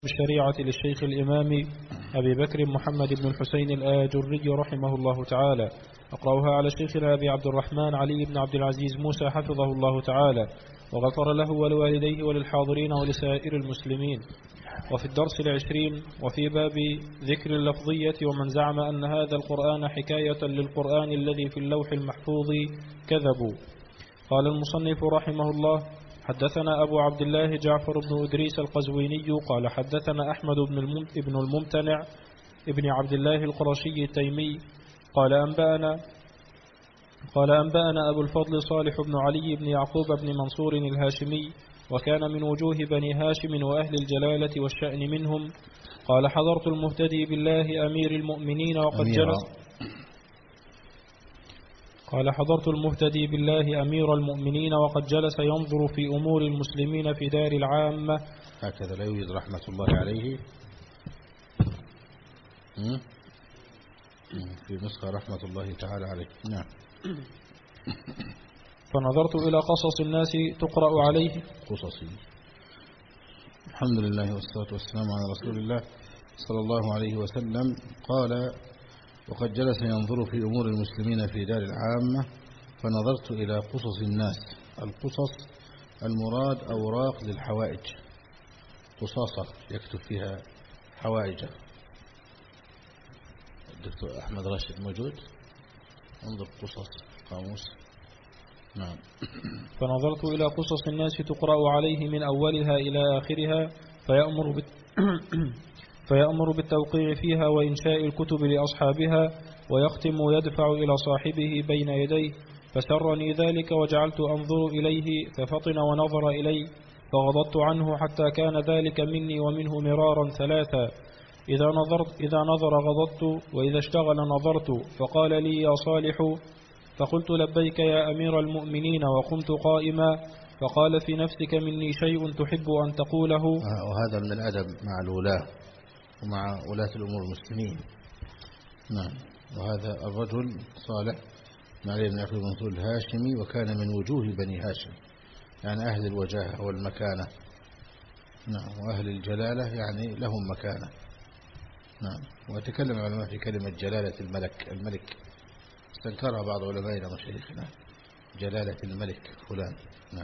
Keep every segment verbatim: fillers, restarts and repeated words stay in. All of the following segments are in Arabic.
الشريعة للشيخ الإمام أبي بكر محمد بن الحسين الآجري رحمه الله تعالى. أقرأها على شيخنا أبي عبد الرحمن علي بن عبد العزيز موسى حفظه الله تعالى وغفر له ولوالديه وللحاضرين ولسائر المسلمين. وفي الدرس العشرين وفي باب ذكر اللفظية ومن زعم أن هذا القرآن حكاية للقرآن الذي في اللوح المحفوظ كذبوا. قال المصنف رحمه الله: حدثنا أبو عبد الله جعفر بن أدريس القزويني قال حدثنا أحمد بن الممتنع ابن عبد الله القرشي التيمي قال أنبأنا قال أنبأنا أبو الفضل صالح بن علي بن يعقوب بن منصور الهاشمي وكان من وجوه بني هاشم وأهل الجلالة والشأن منهم قال حضرت المهتدي بالله أمير المؤمنين وقد جلس قال حضرت المهتدي بالله أمير المؤمنين وقد جلس ينظر في أمور المسلمين في دار العامة. هكذا لا يوجد رحمة الله عليه في نسخة رحمة الله تعالى عليه. نعم. فنظرت إلى قصص الناس تقرأ عليه قصصي. الحمد لله والصلاة والسلام على رسول الله صلى الله عليه وسلم. قال: وقد جلس ينظر في أمور المسلمين في دار العامة فنظرت إلى قصص الناس. القصص المراد أوراق للحوائج، قصاصة يكتب فيها حوائجه. الدكتور أحمد راشد موجود؟ انظر قصص قاموس. نعم. فنظرت إلى قصص الناس تقرأ عليه من أولها إلى آخرها فيأمر بت... فيأمر بالتوقيع فيها وإنشاء الكتب لأصحابها ويختم ويدفع إلى صاحبه بين يديه. فسرني ذلك وجعلت أنظر إليه ففطن ونظر إلي فغضضت عنه حتى كان ذلك مني ومنه مرارا ثلاثا. إذا نظرت إذا نظر غضضت وإذا اشتغل نظرت. فقال لي: يا صالح. فقلت: لبيك يا أمير المؤمنين، وقمت قائما. فقال: في نفسك مني شيء تحب أن تقوله. وهذا من الأدب مع الولاة ومع ولاة الأمور المسلمين. نعم. وهذا الرجل صالح بن علي بن يعقوب منصور الهاشمي وكان من وجوه بني هاشم، يعني أهل الوجاهة والمكانة. نعم. وأهل الجلالة يعني لهم مكانة. نعم. وتكلم العلماء في كلمة جلالة الملك الملك استنكرها بعض علمائنا ومشايخنا، جلالة الملك فلان. نعم.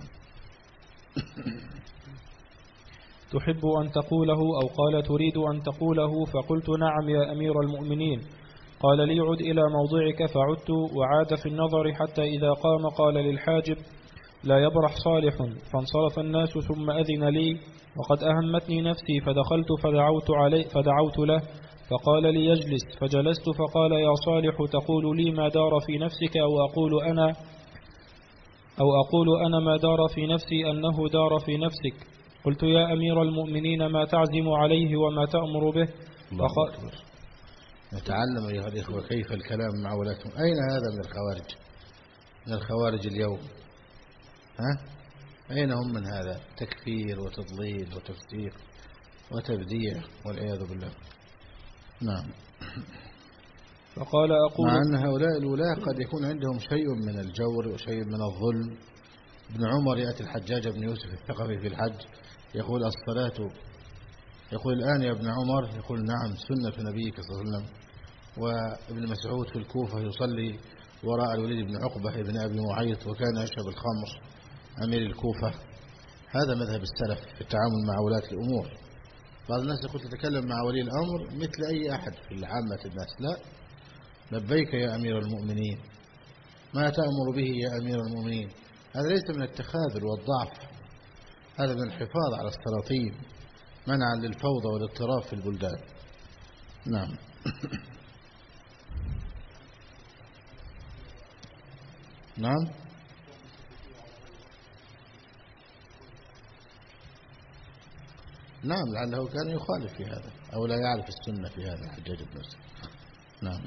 تحب أن تقوله أو قال تريد أن تقوله. فقلت: نعم يا أمير المؤمنين. قال لي: عد إلى موضعك. فعدت وعاد في النظر حتى إذا قام قال للحاجب: لا يبرح صالح. فانصرف الناس ثم أذن لي وقد أهمتني نفسي فدخلت فدعوت, علي فدعوت له فقال لي: يجلس. فجلست. فقال: يا صالح، تقول لي ما دار في نفسك أو أقول أنا أو أقول أنا ما دار في نفسي أنه دار في نفسك. قلت: يا أمير المؤمنين، ما تعزم عليه وما تأمر به؟ الله أكبر. نتعلم أيها الإخوة كيف الكلام مع ولاتهم. أين هذا من الخوارج؟ من الخوارج اليوم، ها؟ أين هم من هذا؟ تكفير وتضليل وتفسيق وتبديع والعياذ بالله. نعم. فقال: أقول مع أن هؤلاء الولاة قد يكون عندهم شيء من الجور وشيء من الظلم. ابن عمر يأتي الحجاج بن يوسف الثقفي في الحج يقول: الصلاة، يقول الآن يا ابن عمر، يقول: نعم، سنة نبيك صلى الله عليه وسلم. وابن مسعود في الكوفة يصلي وراء الوليد بن عقبة ابن أبي معيط وكان يشرب الخمر أمير الكوفة. هذا مذهب السلف في التعامل مع ولاة الأمور. بعض الناس يقول تتكلم مع ولي الأمر مثل أي أحد في عامة الناس. لا، لبيك يا أمير المؤمنين، ما تأمر به يا أمير المؤمنين. هذا ليس من التخاذل والضعف، هذا من الحفاظ على السلاطين منعا للفوضى والاضطراب في البلدان. نعم. نعم. نعم، لعله كان يخالف في هذا أو لا يعرف السنة في هذا الحجاج بن يوسف. نعم.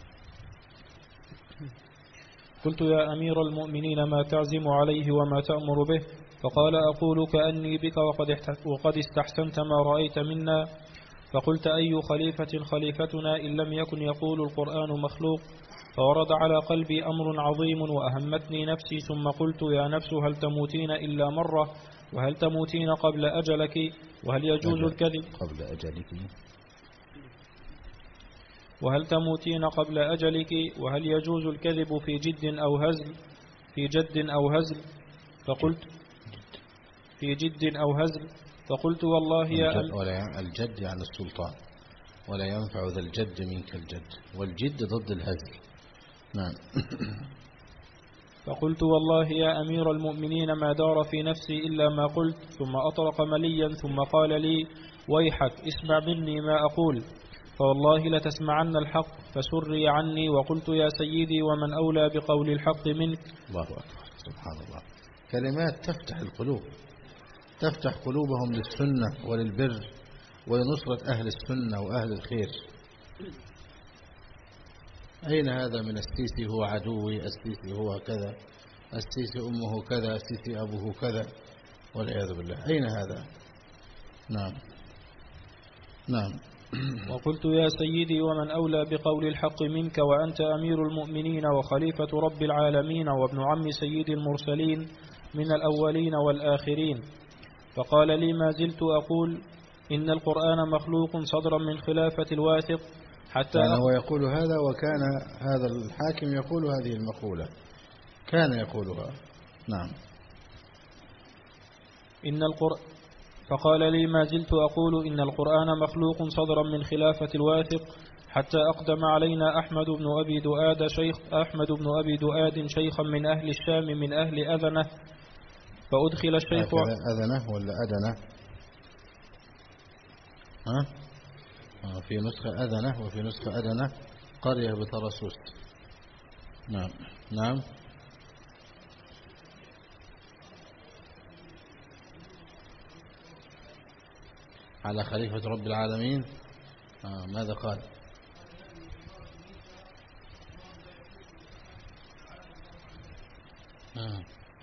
قلت: يا أمير المؤمنين، ما تعزم عليه وما تأمر به؟ فقال: أقول كأني بك وقد استحسنت ما رأيت منا. فقلت: أي خليفة خليفتنا إن لم يكن يقول القرآن مخلوق؟ فورد على قلبي أمر عظيم وأهمتني نفسي. ثم قلت: يا نفس، هل تموتين إلا مرة وهل تموتين قبل أجلك وهل يجوز أجل. الكذب قبل أجلك وهل تموتين قبل أجلك وهل يجوز الكذب في جد أو هزل في جد أو هزل فقلت في جد أو هزل فقلت والله يا الجد, ولا الجد يعني السلطان، ولا ينفع ذا الجد منك الجد، والجد ضد الهزل. نعم. فقلت والله يا أمير المؤمنين ما دار في نفسي إلا ما قلت، ثم أطرق مليا ثم قال لي ويحك اسمع مني ما أقول، فوالله لتسمعن الحق، فسري عني وقلت يا سيدي ومن أولى بقول الحق منك. الله أكبر، سبحان الله. كلمات تفتح القلوب، تفتح قلوبهم للسنة وللبر ولنصرة أهل السنة وأهل الخير. أين هذا من السيسي هو عدوي، السيسي هو كذا، السيسي أمه كذا، السيسي أبوه كذا، والعياذ بالله. أين هذا؟ نعم نعم. وقلت يا سيدي ومن أولى بقول الحق منك وأنت أمير المؤمنين وخليفة رب العالمين وابن عم سيد المرسلين من الأولين والآخرين. فقال لي ما زلت أقول إن القرآن مخلوق صدرا من خلافة الواثق حتى كان هو يقول هذا، وكان هذا الحاكم يقول هذه المقولة، كان يقولها. نعم. إن القرآن فقال لي ما زلت أقول إن القرآن مخلوق صدرا من خلافة الواثق حتى أقدم علينا أحمد بن أبي دؤاد شيخ أحمد بن أبي دؤاد شيخا من أهل الشام من أهل أذنة، فأدخل الشيخ أذنة ولا أدنة؟ ها؟ في نسخة أذنة وفي نسخة أدنة، قرية بطرسوس. نعم نعم. على خليفة رب العالمين. آه ماذا قال؟ آه.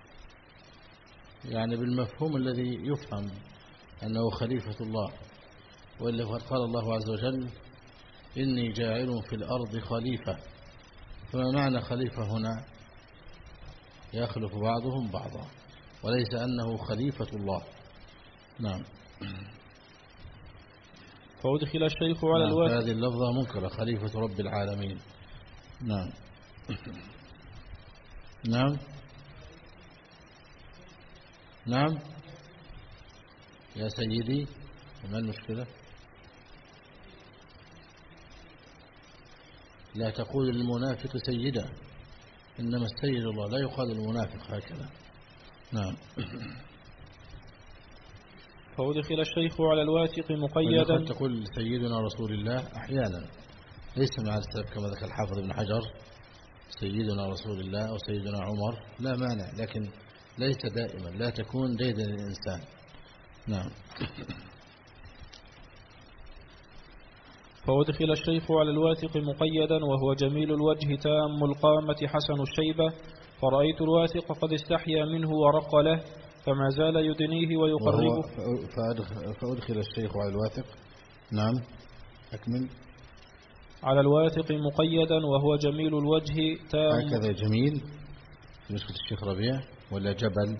يعني بالمفهوم الذي يفهم أنه خليفة الله، وإلا فقد قال الله عز وجل إني جاعل في الأرض خليفة، فما معنى خليفة هنا؟ يخلف بعضهم بعضا، وليس أنه خليفة الله. نعم. فأدخل الشيخ على الواثق. هذه اللفظة منكرة، خليفة رب العالمين. نعم نعم نعم. يا سيدي ما المشكلة؟ لا تقول للمنافق سيدا، إنما السيد الله، لا يقال للمنافق هكذا. نعم. فأدخل الشيخ على الواثق مقيدا. قد تقول سيدنا رسول الله أحيانا، ليس مع السلف كما ذكر الحافظ ابن حجر سيدنا رسول الله أو سيدنا عمر، لا مانع، لكن ليس دائما، لا تكون ديدا للإنسان. نعم. فأدخل الشيخ على الواثق مقيدا وهو جميل الوجه تام القامة حسن الشيبة، فرأيت الواثق قد استحيا منه ورق له، فما زال يدنيه ويقربه. فأدخل الشيخ على الواثق. نعم أكمل. على الواثق مقيدا وهو جميل الوجه تام. هكذا جميل في نسخة الشيخ ربيع، ولا جبل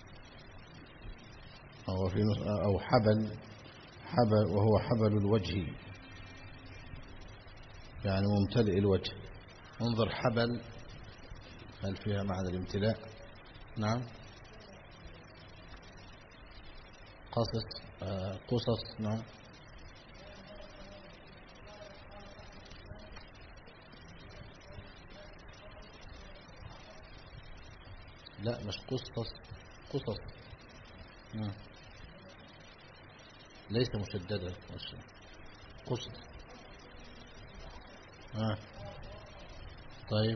أو, في أو حبل حبل وهو حبل الوجه، يعني ممتلئ الوجه. انظر حبل هل فيها معنى الامتلاء؟ نعم. قصص آه قصص. نعم. لا مش قصص، قصص. نعم. ليس مشددة، قصص. آه. طيب.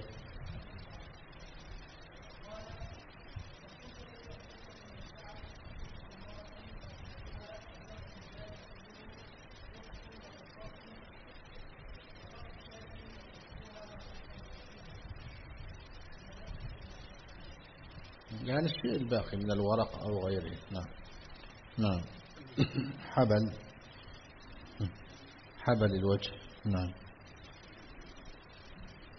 يعني الشيء الباقي من الورق أو غيره. نعم نعم. حبل حبل الوجه. نعم.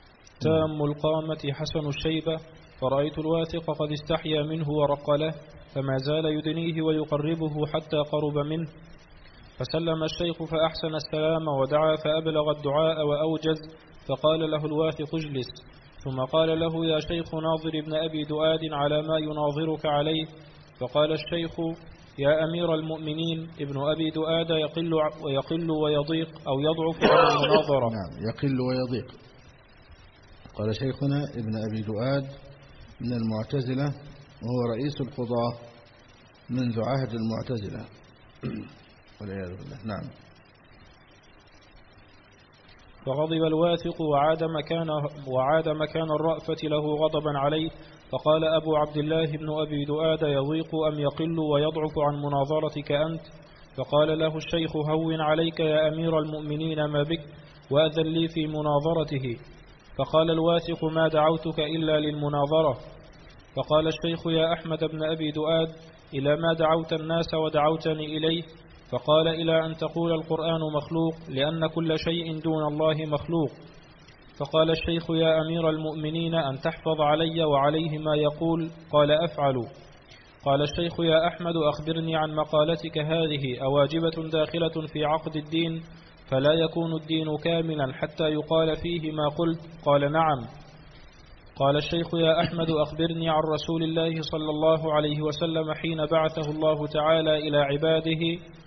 تام القامة حسن الشيبة، فرأيت الواثق قد استحيا منه ورق له، فما زال يدنيه ويقربه حتى قرب منه، فسلم الشيخ فأحسن السلام ودعا فأبلغ الدعاء وأوجز، فقال له الواثق اجلس، ثم قال له يا شيخ ناظر ابن أبي دؤاد على ما يناظرك عليه، فقال الشيخ يا أمير المؤمنين ابن أبي دؤاد يقل ويقل ويضيق أو يضعف عن المناظرة. نعم، يقل ويضيق. قال شيخنا ابن أبي دؤاد من المعتزلة، وهو رئيس القضاة منذ عهد المعتزلة والعياذ بالله. نعم. فغضب الواثق وعاد مكان وعاد مكان الرأفة له غضبا عليه، فقال أبو عبد الله بن أبي دؤاد يضيق أم يقل ويضعف عن مناظرتك أنت؟ فقال له الشيخ هون عليك يا أمير المؤمنين ما بك، وأذن لي في مناظرته. فقال الواثق ما دعوتك إلا للمناظرة. فقال الشيخ يا أحمد بن أبي دؤاد إلى ما دعوت الناس ودعوتني إليه؟ فقال إلى أن تقول القرآن مخلوق، لأن كل شيء دون الله مخلوق. فقال الشيخ يا أمير المؤمنين أن تحفظ علي وعليه ما يقول. قال أفعل. قال الشيخ يا أحمد أخبرني عن مقالتك هذه أواجبة داخلة في عقد الدين، فلا يكون الدين كاملا حتى يقال فيه ما قلت؟ قال نعم. قال الشيخ يا أحمد أخبرني عن رسول الله صلى الله عليه وسلم حين بعثه الله تعالى إلى عباده،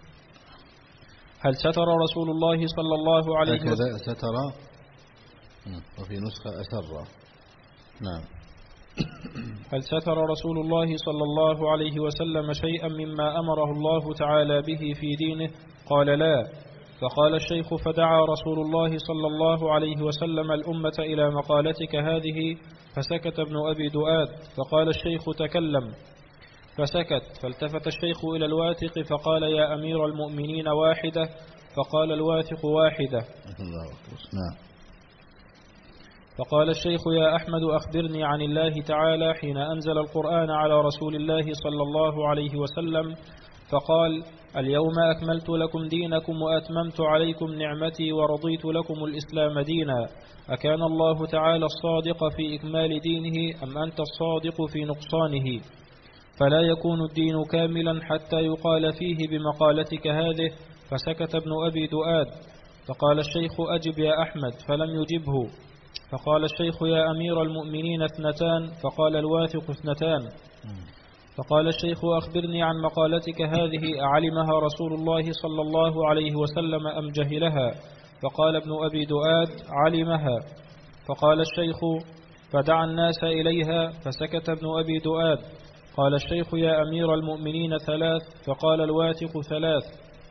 هل ستر رسول الله صلى الله عليه وسلم؟ هكذا ستر، وفي نسخة أسر. نعم. هل ستر رسول الله صلى الله عليه وسلم شيئا مما أمره الله تعالى به في دينه؟ قال لا. فقال الشيخ فدعا رسول الله صلى الله عليه وسلم الأمة إلى مقالتك هذه، فسكت ابن أبي دؤاد. فقال الشيخ تكلم، فسكت. فالتفت الشيخ إلى الواثق فقال يا أمير المؤمنين واحدة؟ فقال الواثق واحدة. فقال الشيخ يا أحمد أخبرني عن الله تعالى حين أنزل القرآن على رسول الله صلى الله عليه وسلم فقال اليوم أكملت لكم دينكم وأتممت عليكم نعمتي ورضيت لكم الإسلام دينا. أكان الله تعالى الصادق في إكمال دينه أم أنت الصادق في نقصانه؟ فلا يكون الدين كاملا حتى يقال فيه بمقالتك هذه. فسكت ابن أبي دؤاد. فقال الشيخ أجب يا أحمد، فلم يجبه. فقال الشيخ يا أمير المؤمنين اثنتان؟ فقال الواثق اثنتان. فقال الشيخ أخبرني عن مقالتك هذه أعلمها رسول الله صلى الله عليه وسلم أم جهلها؟ فقال ابن أبي دؤاد علمها. فقال الشيخ فدعا الناس إليها. فسكت ابن أبي دؤاد. قال الشيخ يا أمير المؤمنين ثلاث؟ فقال الواثق ثلاث.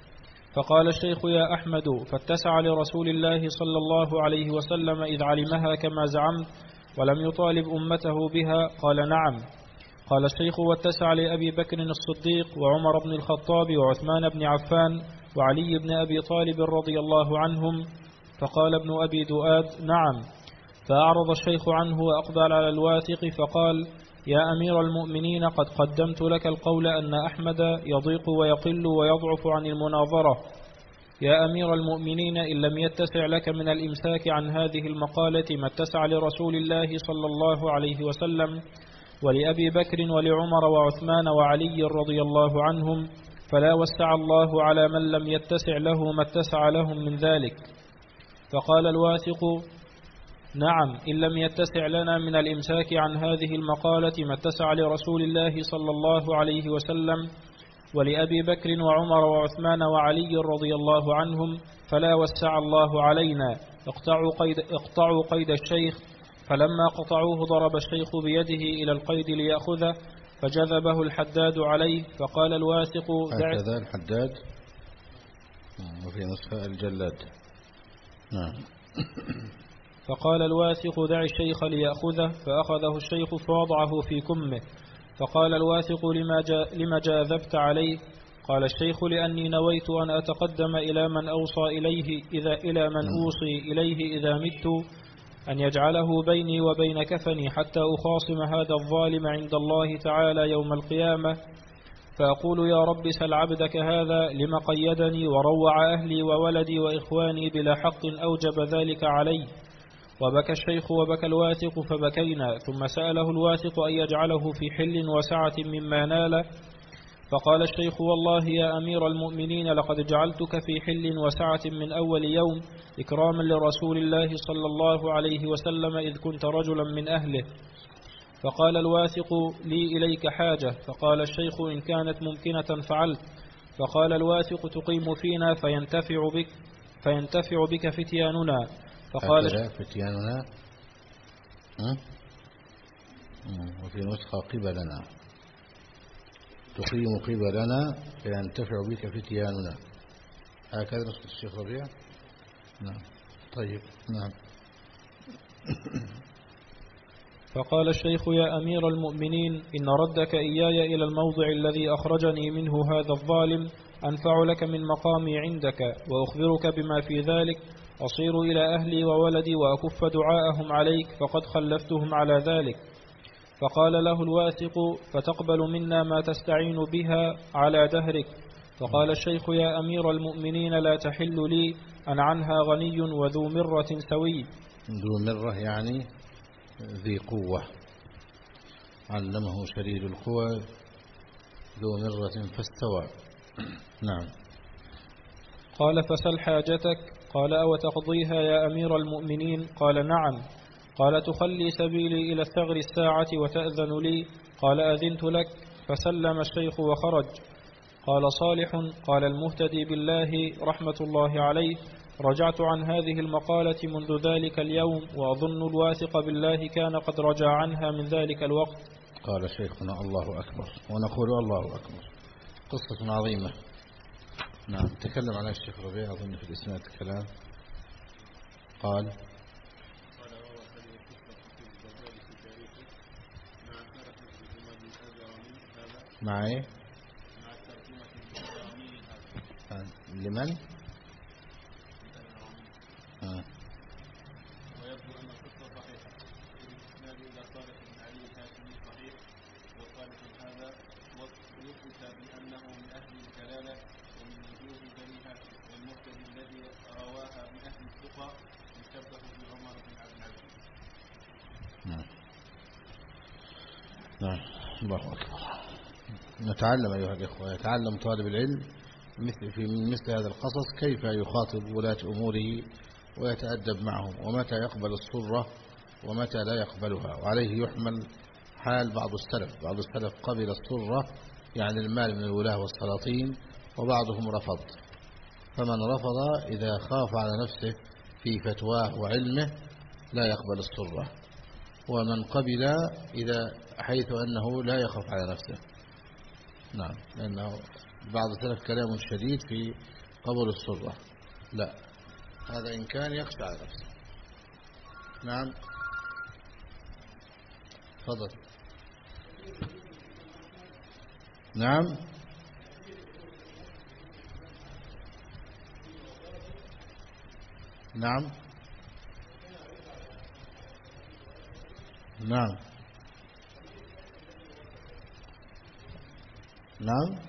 فقال الشيخ يا أحمد فاتسع لرسول الله صلى الله عليه وسلم إذ علمها كما زعمت ولم يطالب أمته بها؟ قال نعم. قال الشيخ واتسع لأبي بكر الصديق وعمر بن الخطاب وعثمان بن عفان وعلي بن أبي طالب رضي الله عنهم؟ فقال ابن أبي دؤاد نعم. فأعرض الشيخ عنه وأقبل على الواثق فقال يا أمير المؤمنين قد قدمت لك القول أن أحمد يضيق ويقل ويضعف عن المناظرة. يا أمير المؤمنين إن لم يتسع لك من الإمساك عن هذه المقالة ما اتسع لرسول الله صلى الله عليه وسلم ولأبي بكر ولعمر وعثمان وعلي رضي الله عنهم، فلا وسع الله على من لم يتسع له ما اتسع لهم من ذلك. فقال الواثق نعم، إن لم يتسع لنا من الإمساك عن هذه المقالة ما اتسع لرسول الله صلى الله عليه وسلم ولأبي بكر وعمر وعثمان وعلي رضي الله عنهم، فلا وسع الله علينا. اقطعوا قيد, اقطعوا قيد الشيخ. فلما قطعوه ضرب الشيخ بيده إلى القيد ليأخذه، فجذبه الحداد عليه. فقال الواثق هكذا الحداد، وفي نسخة الجلاد. نعم. فقال الواثق دع الشيخ ليأخذه، فأخذه الشيخ فوضعه في كمه. فقال الواثق لما, جا لما جاذبت عليه؟ قال الشيخ لأني نويت أن أتقدم إلى من أوصى إليه إذا إلى من أوصي إليه إذا مت أن يجعله بيني وبين كفني حتى أخاصم هذا الظالم عند الله تعالى يوم القيامة، فأقول يا رب سل عبدك هذا لما قيدني وروع أهلي وولدي وإخواني بلا حق أوجب ذلك علي، وبكى الشيخ وبكى الواثق فبكينا. ثم سأله الواثق أن يجعله في حل وسعة مما نال، فقال الشيخ: والله يا أمير المؤمنين لقد جعلتك في حل وسعة من أول يوم إكراما لرسول الله صلى الله عليه وسلم إذ كنت رجلا من أهله. فقال الواثق: لي إليك حاجة. فقال الشيخ: إن كانت ممكنة فعلت. فقال الواثق: تقيم فينا فينتفع بك فينتفع بك فتياننا. فقال فتياننا، وفي نسخة قبلنا، تقيم قبلنا فينتفع بك فتياننا، هكذا نسخة الشيخ ربيع. نعم. طيب. نعم. فقال الشيخ: يا أمير المؤمنين، إن ردك إياي إلى الموضع الذي أخرجني منه هذا الظالم أنفع لك من مقامي عندك، وأخبرك بما في ذلك، أصير إلى أهلي وولدي وأكف دعاءهم عليك، فقد خلفتهم على ذلك. فقال له الواثق: فتقبل منا ما تستعين بها على دهرك. فقال الشيخ: يا أمير المؤمنين، لا تحل لي، أن عنها غني وذو مرة سوي. ذو مرة يعني ذي قوة، علمه شديد القوى ذو مرة فاستوى. نعم. قال: فسل حاجتك. قال: أو تقضيها يا أمير المؤمنين؟ قال: نعم. قال: تخلي سبيلي إلى الثغر الساعة وتأذن لي؟ قال: أذنت لك. فسلم الشيخ وخرج. قال صالح: قال المهتدي بالله رحمة الله عليه: رجعت عن هذه المقالة منذ ذلك اليوم، وأظن الواثق بالله كان قد رجع عنها من ذلك الوقت. قال شيخنا: الله أكبر. ونقول الله أكبر. قصة عظيمة. نعم. تكلم عنها الشيخ ربيع أظن في الإسناد الكلام. قال: معي لمن؟ آه. ويبدو أن القصة صحيحة، الإسناد إلى صالح بن علي الهاشمي صحيح، وصالح هذا وثبت بأنه من أهل الجلالة ومن وجوه بني هاشم، والمهتدي الذي رواها من أهل الثقة يشبه بعمر بن عبد العزيز. نعم. نعم. الله أكبر. نتعلم أيها الإخوة، يتعلم طالب العلم مثل في مثل هذا القصص كيف يخاطب ولاة أموره ويتأدب معهم، ومتى يقبل السرة ومتى لا يقبلها. وعليه يحمل حال بعض السلف. بعض السلف قبل السرة يعني المال من الولاة والسلاطين، وبعضهم رفض. فمن رفض إذا خاف على نفسه في فتواه وعلمه لا يقبل السرة، ومن قبل إذا حيث أنه لا يخاف على نفسه. نعم. لأنه بعض السلف كلام شديد في قبول السرة، لا، هذا إن كان يخشى على نفسه. نعم. تفضل. نعم. نعم. نعم. نعم.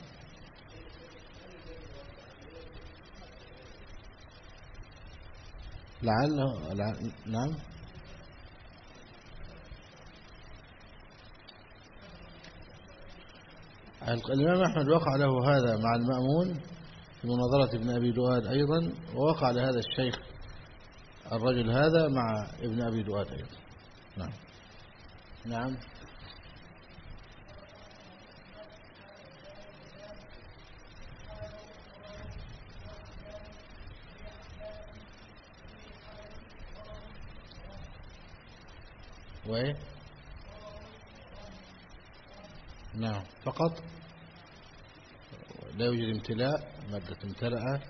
لعله لع... نعم. الإمام أحمد وقع له هذا مع المأمون في مناظرة ابن أبي دؤاد أيضا، ووقع لهذا الشيخ الرجل هذا مع ابن أبي دؤاد أيضا. نعم. نعم. وإيه؟ نعم. فقط لا يوجد امتلاء، مادة امتلأ.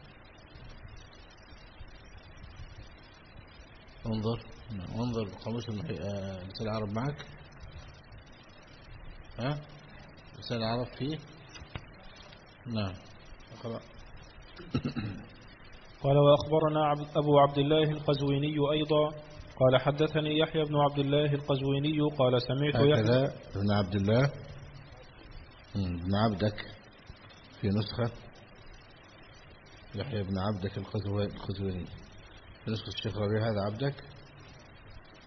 انظر. نعم. انظر قاموس لسان العرب معك. ها؟ لسان العرب فيه. نعم. اقرأ. قال: وأخبرنا أبو عبد الله القزويني أيضا قال: حدثني يحيى بن عبد الله القزويني قال: سمعت يحيى بن عبد الله بن عبدك في نسخة، يحيى بن عبدك القزويني في نسخة الشيخ ربيع. هذا عبدك.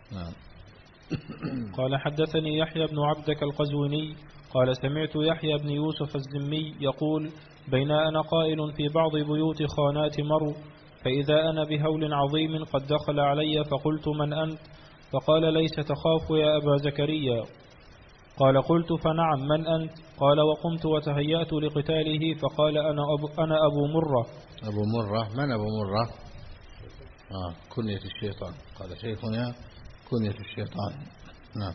نعم. قال حدثني يحيى بن عبدك القزويني قال سمعت يحيى بن يوسف الزمي يقول بين أنا قائل في بعض بيوت خانات مرو فإذا أنا بهول عظيم قد دخل علي فقلت من أنت؟ فقال ليس تخاف يا أبا زكريا. قال قلت فنعم من أنت؟ قال وقمت وتهيأت لقتاله فقال أنا أبو, أنا أبو مرة. أبو مرة من أبو مرة؟ آه كنية الشيطان. قال شيخنا كنية الشيطان. نعم.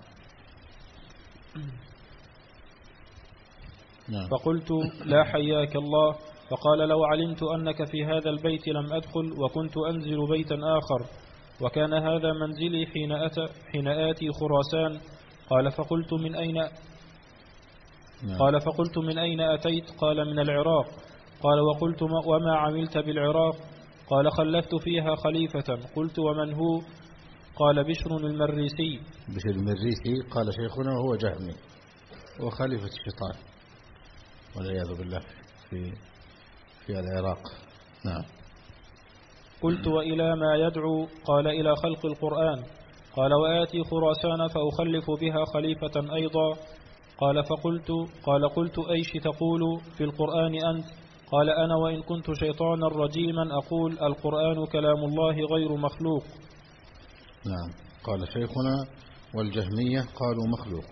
نعم. فقلت لا حياك الله. فقال لو علمت أنك في هذا البيت لم أدخل وكنت أنزل بيتا آخر وكان هذا منزلي حين, أتى حين آتي خراسان. قال فقلت من أين نعم. قال فقلت من أين أتيت؟ قال من العراق. قال وقلت وما عملت بالعراق؟ قال خلفت فيها خليفة. قلت ومن هو؟ قال بشر المريسي. بشر المريسي. قال شيخنا وهو جهمي وخليفة الشيطان والعياذ بالله في في العراق. نعم. قلت وإلى ما يدعو؟ قال إلى خلق القرآن. قال وآتي خراسان فأخلف بها خليفة أيضا. قال فقلت قال قلت أيش تقول في القرآن أنت؟ قال أنا وإن كنت شيطانا رجيما أقول القرآن كلام الله غير مخلوق. نعم. قال شيخنا والجهمية قالوا مخلوق.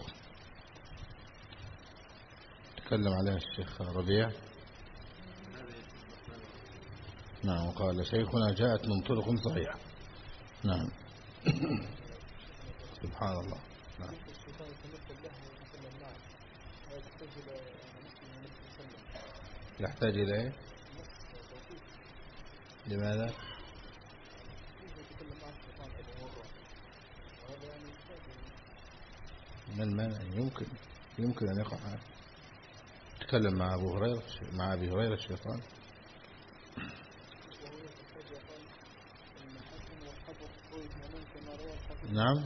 تكلم عليه الشيخ ربيع. نعم. وقال شيخنا جاءت من طرق صحيحة. نعم. سبحان الله. نعم. يحتاج إليه. لماذا؟ من من يمكن يمكن أن يقع. تكلم مع أبو هريرة مع أبي هريرة الشيطان. نعم.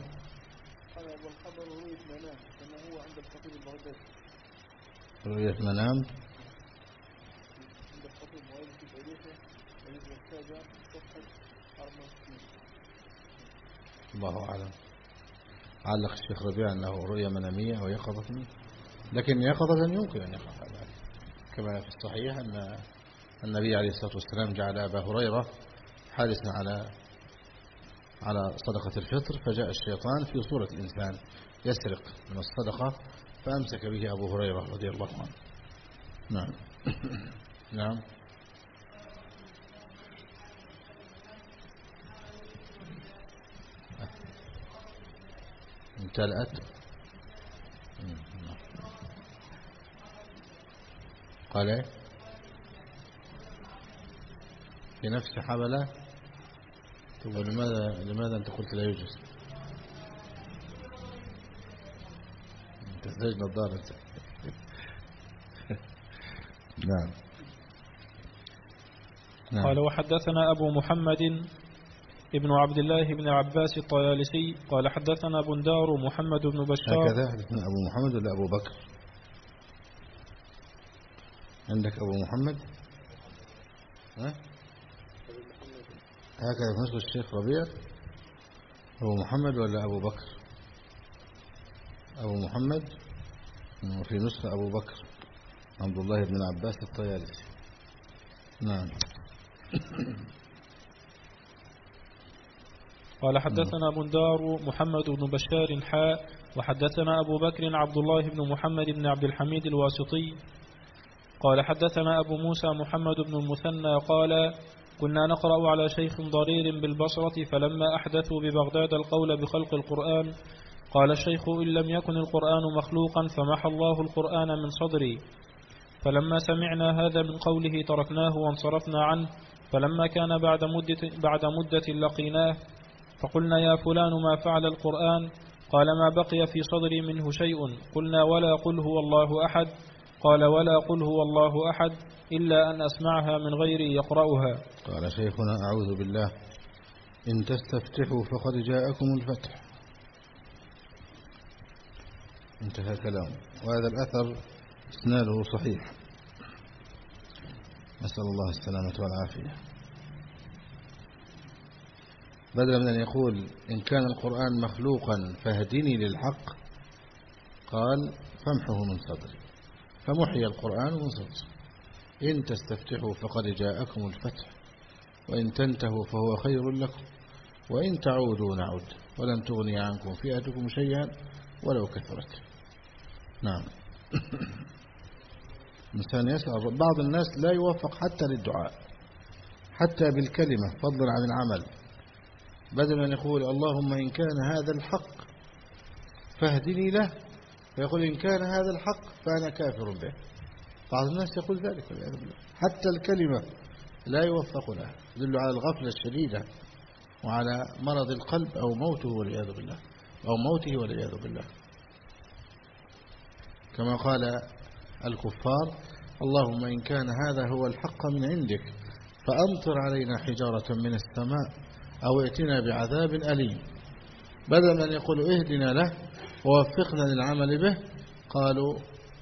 رؤية منام. الله أعلم. علق الشيخ ربيع أنه رؤية منامية أو يقظة، لكن يقظة يمكن أن يقع ذلك كما في الصحيح أن النبي عليه الصلاة والسلام جعل أبا هريرة حارسا على على صدقة الفطر، فجاء الشيطان في صورة الإنسان يسرق من الصدقة فأمسك به أبو هريرة رضي الله عنه. نعم. نعم. امتلأت. قال ايه في نفس حبلة. طب لماذا لماذا انت قلت لا يوجد؟ تحتاج نظارة. نعم. نعم. قال وحدثنا أبو محمد ابن عبد الله بن عباس الطيالسي قال حدثنا بندار محمد بن بشار. هكذا حدثنا أبو محمد ولا أبو بكر؟ عندك أبو محمد؟ ها؟ هكذا في نسخة الشيخ ربيع أبو محمد ولا أبو بكر؟ أبو محمد. وفي نسخة أبو بكر عبد الله بن عباس الطيالسي. نعم. قال حدثنا بندار محمد بن بشار حاء وحدثنا أبو بكر عبد الله بن محمد بن عبد الحميد الواسطي قال حدثنا أبو موسى محمد بن المثنى قال كنا نقرأ على شيخ ضرير بالبصرة فلما أحدثوا ببغداد القول بخلق القرآن قال الشيخ إن لم يكن القرآن مخلوقا فمحى الله القرآن من صدري. فلما سمعنا هذا من قوله تركناه وانصرفنا عنه. فلما كان بعد مدة, بعد مدة لقيناه فقلنا يا فلان ما فعل القرآن؟ قال ما بقي في صدري منه شيء. قلنا ولا قل هو الله أحد؟ قال ولا قل هو الله أحد إلا أن أسمعها من غيري يقرأها. قال شيخنا أعوذ بالله إن تستفتحوا فقد جاءكم الفتح. انتهى كلام. وهذا الأثر اسناده صحيح، نسأل الله السلامة والعافية. بدلا من أن يقول إن كان القرآن مخلوقا فاهدني للحق، قال فامحه من صدري، فمحي القرآن من صدري. إن تستفتحوا فقد جاءكم الفتح وإن تنتهوا فهو خير لكم وإن تعودوا نعود ولن تغني عنكم فئتكم شيئا ولو كثرت. نعم. الإنسان يسأل، بعض الناس لا يوفق حتى للدعاء، حتى بالكلمة فضلا عن العمل، بدل أن يقول اللهم إن كان هذا الحق فاهدني له، فيقول إن كان هذا الحق فأنا كافر به. بعض الناس يقول ذلك والعياذ بالله، حتى الكلمة لا يوفق لها، يدل على الغفلة الشديدة وعلى مرض القلب أو موته والعياذ بالله، أو موته والعياذ بالله. كما قال الكفار اللهم إن كان هذا هو الحق من عندك فأمطر علينا حجارة من السماء أو ائتنا بعذاب أليم. بدل من يقول اهدنا له ووفقنا للعمل به، قالوا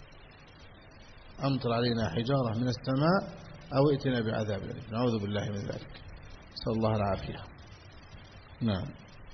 أمطر علينا حجارة من السماء أو ائتنا بعذاب أليم. نعوذ بالله من ذلك، نسأل الله العافية. نعم.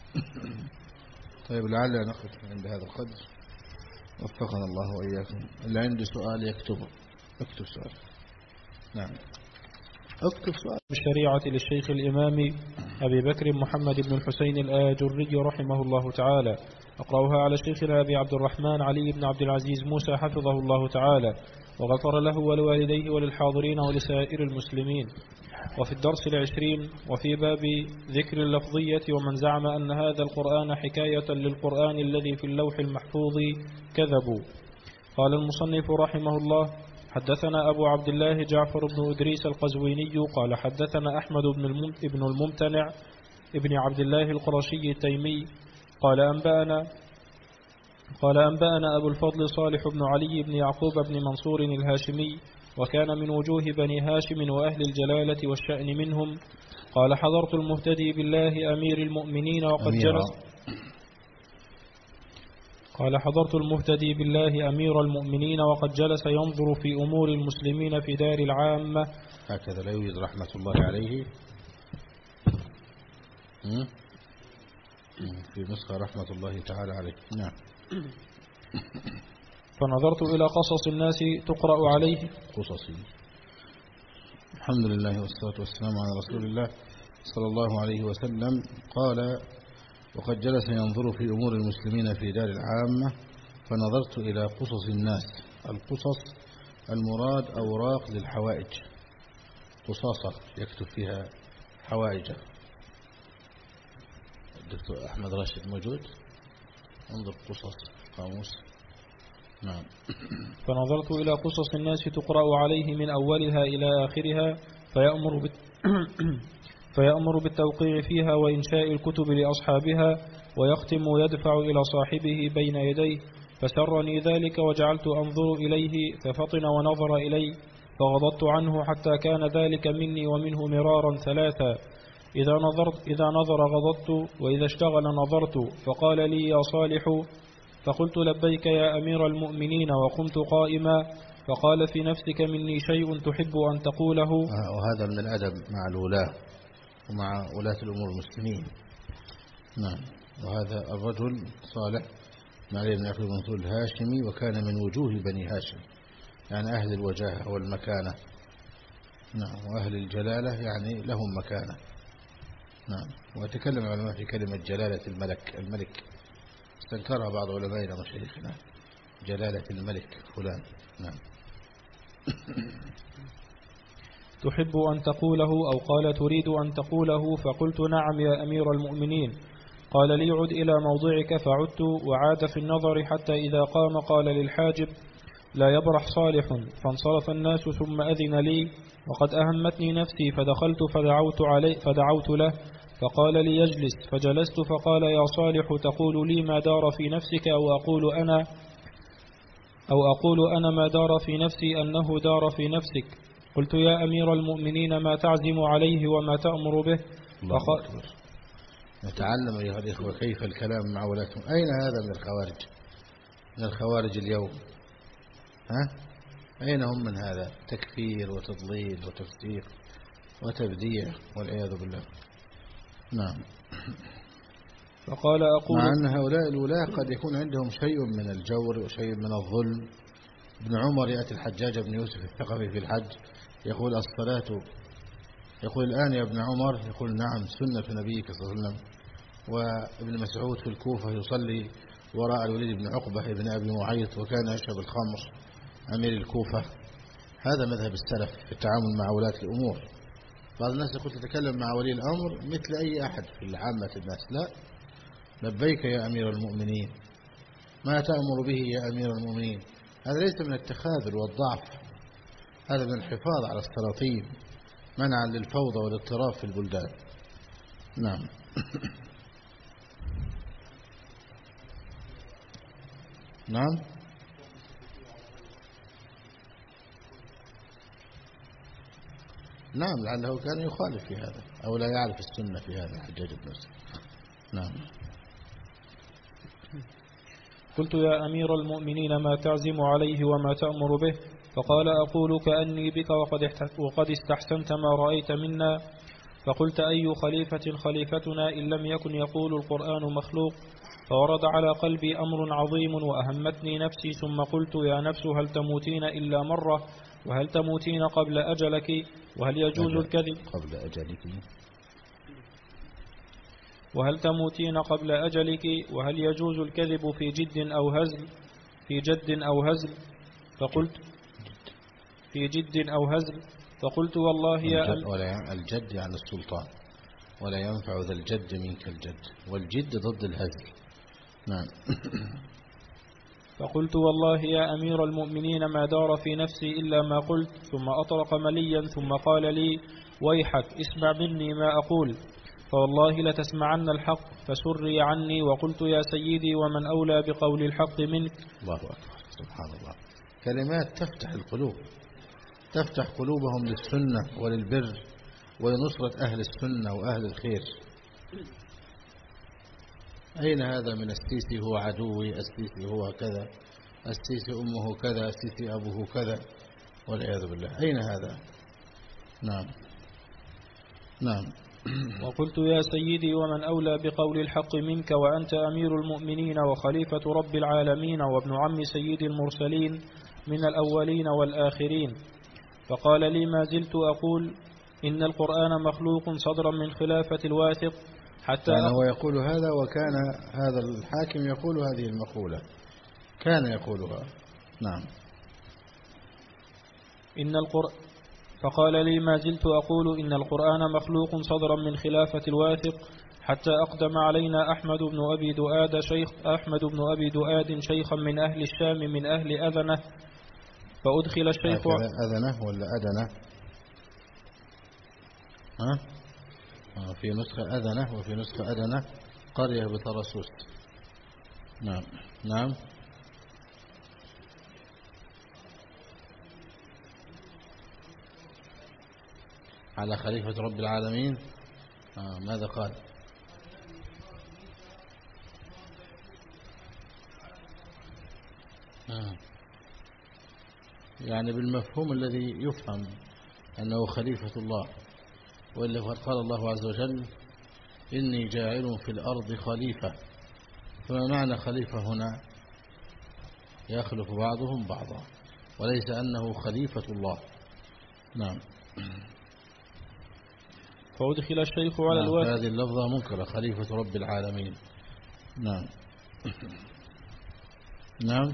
طيب لعل نقف عند هذا القدر، وفقنا الله وإياكم. اللي عنده سؤال يكتبه، اكتب سؤال. نعم اكتب سؤال. بالشريعة للشيخ الإمام أبي بكر محمد بن الحسين الآجري رحمه الله تعالى، أقرأها على شيخنا أبي عبد الرحمن علي بن عبد العزيز موسى حفظه الله تعالى وغفر له ولوالديه وللحاضرين ولسائر المسلمين. وفي الدرس العشرين وفي باب ذكر اللفظية ومن زعم أن هذا القرآن حكاية للقرآن الذي في اللوح المحفوظ كذبوا. قال المصنف رحمه الله حدثنا أبو عبد الله جعفر بن أدريس القزويني قال حدثنا أحمد بن الممتنع ابن عبد الله القرشي التيمي قال أنبأنا قال أنبأنا أبو الفضل صالح بن علي بن يعقوب بن منصور الهاشمي، وكان من وجوه بني هاشم وأهل الجلالة والشأن منهم. قال حضرت المهتدي بالله أمير المؤمنين وقد جلس قال حضرت المهتدي بالله أمير المؤمنين وقد جلس ينظر في أمور المسلمين في دار العامة. هكذا لا يوجد رحمة الله عليه في نسخة رحمة الله تعالى عليه. نعم. فنظرت إلى قصص الناس تقرأ عليه قصصي. الحمد لله والصلاة والسلام على رسول الله صلى الله عليه وسلم. قال وقد جلس ينظر في أمور المسلمين في دار العامة فنظرت إلى قصص الناس. القصص المراد أوراق للحوائج، قصاصة يكتب فيها حوائجه. الدكتور أحمد راشد موجود؟ انظر قصص قاموس. نعم. فنظرت إلى قصص الناس تقرأ عليه من أولها إلى آخرها فيأمر بت... فيأمر بالتوقيع فيها وإنشاء الكتب لأصحابها ويختم ويدفع إلى صاحبه بين يديه. فسرني ذلك وجعلت أنظر إليه ففطن ونظر إلي فغضضت عنه حتى كان ذلك مني ومنه مرارا ثلاثا. إذا نظرت إذا نظر غضضت وإذا اشتغل نظرت. فقال لي يا صالح، فقلت لبيك يا أمير المؤمنين وقمت قائما. فقال في نفسك مني شيء تحب أن تقوله. وهذا من الأدب مع الولاة ومع ولاة الأمور المسلمين. نعم. وهذا الرجل صالح علي بن يعقوب منصور الهاشمي، وكان من وجوه بني هاشم، يعني أهل الوجاهة والمكانة. نعم. وأهل الجلالة يعني لهم مكانة. نعم. وتكلم العلماء في كلمة جلالة الملك الملك استنكرها بعض علمائنا ومشايخنا، جلالة الملك فلان. نعم. تحب أن تقوله أو قال تريد أن تقوله. فقلت نعم يا أمير المؤمنين. قال لي عد إلى موضعك. فعدت وعاد في النظر حتى إذا قام قال للحاجب لا يبرح صالح. فانصرف الناس ثم أذن لي وقد أهمتني نفسي فدخلت فدعوت, علي فدعوت له فقال لي يجلس. فجلست فقال يا صالح تقول لي ما دار في نفسك أو أقول أنا أو أقول أنا ما دار في نفسي أنه دار في نفسك. قلت يا أمير المؤمنين ما تعزم عليه وما تأمر به. الله أكبر. نتعلم أيها الإخوة كيف الكلام مع ولاتهم. أين هذا من الخوارج؟ من الخوارج اليوم، ها؟ أين هم من هذا؟ تكفير وتضليل وتفسيق وتبديع والعياذ بالله. نعم. فقال أقول مع أن هؤلاء الولاة قد يكون عندهم شيء من الجور وشيء من الظلم. ابن عمر يأتي الحجاج بن يوسف الثقفي في الحج يقول الصلاة، يقول الآن يا ابن عمر، يقول نعم سنة نبيك صلى الله عليه وسلم. وابن مسعود في الكوفة يصلي وراء الوليد بن عقبة ابن أبي معيط وكان يشرب الخمر أمير الكوفة. هذا مذهب السلف في التعامل مع ولاة الأمور. بعض الناس يقول تتكلم مع ولي الأمر مثل أي أحد في عامة الناس. لا، لبيك يا أمير المؤمنين، ما تأمر به يا أمير المؤمنين. هذا ليس من التخاذل والضعف، هذا من الحفاظ على السلاطين منعا للفوضى والاضطراب في البلدان. نعم. نعم. نعم، لعله كان يخالف في هذا أو لا يعرف السنة في هذا الحجاج بن يوسف. نعم. قلت يا أمير المؤمنين ما تعزم عليه وما تأمر به؟ فقال أقول كأني بك وقد استحسنت ما رأيت منا. فقلت أي خليفة خليفتنا إن لم يكن يقول القرآن مخلوق؟ فورد على قلبي أمر عظيم وأهمتني نفسي، ثم قلت يا نفس هل تموتين إلا مرة؟ وهل تموتين قبل أجلك؟ وهل يجوز الكذب قبل أجلك؟ وهل تموتين قبل أجلك؟ وهل يجوز الكذب في جد أو هزل؟ في جد أو هزل؟ فقلت في جد أو هزل. فقلت والله يا الجد, ولا الجد يعني السلطان، ولا ينفع ذا الجد منك الجد، والجد ضد الهزل. نعم. فقلت والله يا أمير المؤمنين ما دار في نفسي إلا ما قلت. ثم أطرق مليا ثم قال لي ويحك اسمع مني ما أقول، فوالله لتسمعن الحق. فسري عني وقلت يا سيدي ومن أولى بقول الحق منك. الله أكبر، سبحان الله. كلمات تفتح القلوب، تفتح قلوبهم للسنة وللبر ولنصرة أهل السنة وأهل الخير. أين هذا من السيسي هو عدوي، السيسي هو كذا، السيسي أمه كذا، السيسي أبوه كذا، والعياذ بالله. أين هذا؟ نعم. نعم. وقلت يا سيدي ومن أولى بقول الحق منك وأنت أمير المؤمنين وخليفة رب العالمين وابن عم سيد المرسلين من الأولين والآخرين. فقال لي ما زلت أقول إن القرآن مخلوق صدرا من خلافة الواثق حتى يعني هو يقول هذا، وكان هذا الحاكم يقول هذه المقولة، كان يقولها. نعم. إن القرآن فقال لي ما زلت أقول إن القرآن مخلوق صدرا من خلافة الواثق حتى أقدم علينا أحمد بن أبي دؤاد شيخ أحمد بن أبي دؤاد شيخا من أهل الشام من أهل أذنة، فأدخل الشيخ أذنة ولا أدنة؟ ها؟ في نسخة أذنة وفي نسخة أدنة، قرية بطرسوس. نعم. نعم. على خليفة رب العالمين. آه ماذا قال؟ آه. يعني بالمفهوم الذي يفهم أنه خليفة الله، وإلا فقد قال الله عز وجل إني جاعل في الأرض خليفة. فما معنى خليفة هنا؟ يخلف بعضهم بعضا، وليس أنه خليفة الله. نعم. فأدخل الشيخ على نعم. الواثق. هذه اللفظة منكرة، خليفة رب العالمين. نعم. نعم.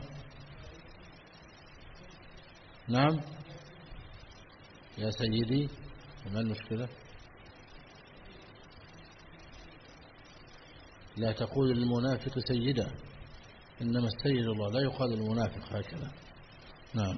نعم يا سيدي، ما المشكلة؟ لا تقول للمنافق سيدا، إنما السيد الله، لا يقال للمنافق هكذا. نعم.